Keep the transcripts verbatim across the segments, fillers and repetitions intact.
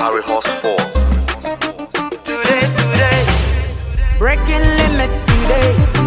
carry horse forth. Today, today, breaking limits today,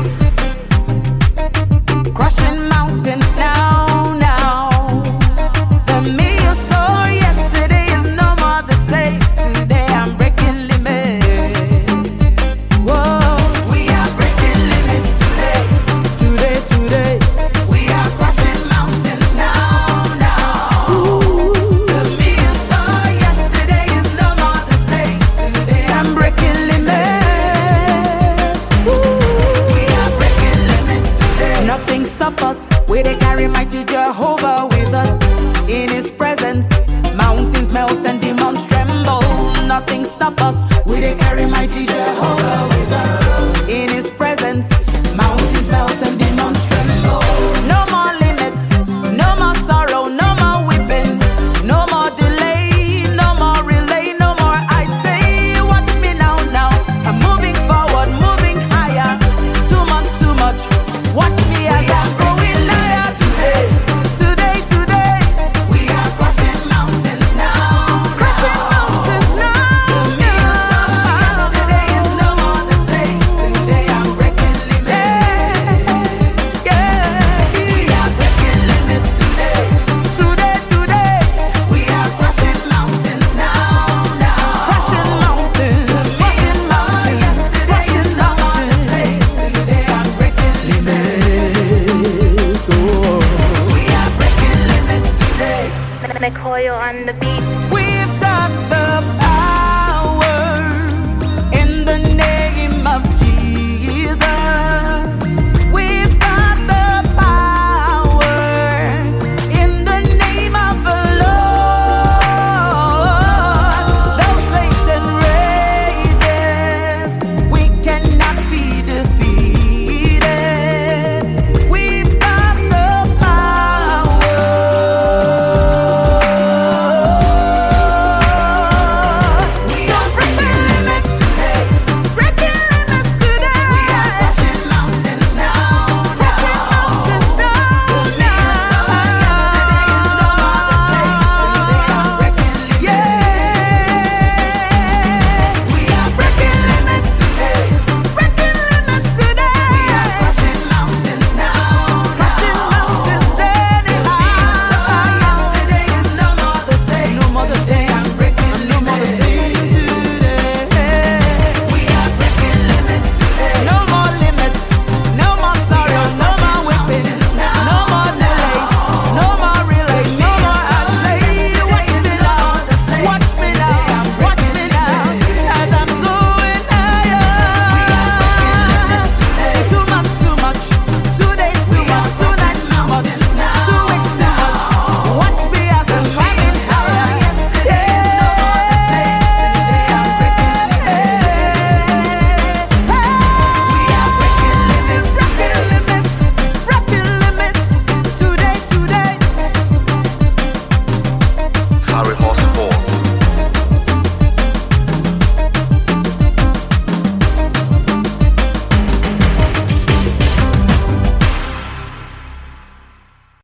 crushing mountains now, now. The me you saw yesterday is no more the same. Today I'm breaking limits. Whoa, we are breaking limits today, today, today. We are crushing mountains now, now. Ooh. The me you saw yesterday is no more the same. Today I'm breaking limits. Ooh. We are breaking limits today. Nothing stop us. We they carry mighty Jehovah with us. In His presence, mountains melt and demons tremble. Nothing stop us. We they carry mighty Jehovah with us. In His presence, mountains melt and demons tremble. No more limits, no more sorrow, no more weeping, no more delay, no more relay, no more I say. Watch me now, now. I'm moving forward, moving higher. Two months too much. Watch me as I'm going higher today, today, today. We are crushing mountains now, crushing mountains now. The me you saw yesterday is no more the same. Today I'm breaking limits. Yeah, we are breaking limits today, today, today. We are crushing mountains now, now. Crushing mountains, crushing mountains, crushing mountains. Today I'm breaking limits. Oh, we are breaking limits today. McCoy on the beat.